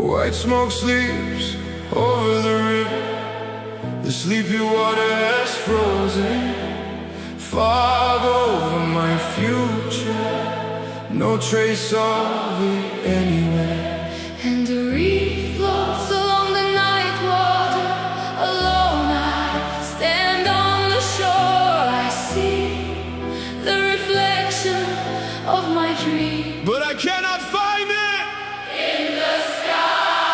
White smoke sleeps over the river. The sleepy water has frozen. Fog over my future, no trace of it anywhere. And the reef floats along the night water. Alone I stand on the shore. I see the reflection of my dream, but I cannot find it in the sky.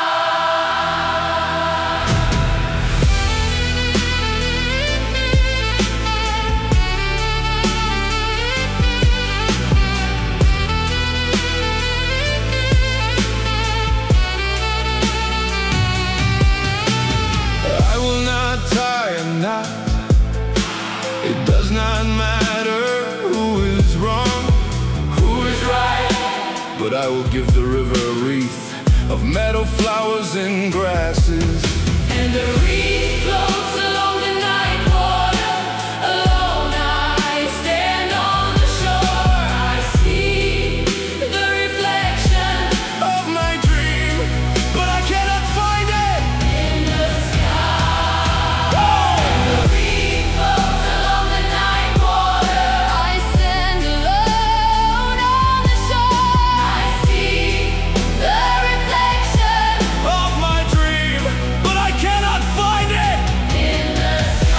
I will not tie a knot. It does not matter who is wrong, who is right, but I will give the river a wreath of meadow flowers and grasses. And the reef floats along the night water. Alone I stand on the shore. I see the reflection Of my dream, but I cannot find it in the sky. And the reef floats along the night water. I stand alone on the shore. I see the reflection of my dream, but I cannot find it. in the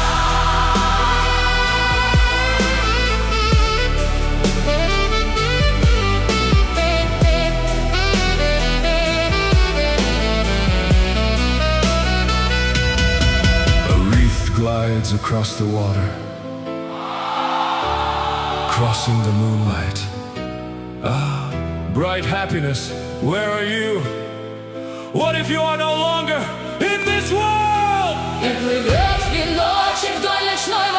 A wreath glides across the water, crossing the moonlight. Ah, bright happiness, where are you? What if you are no longer in this world? И плывет веночек вдоль ночной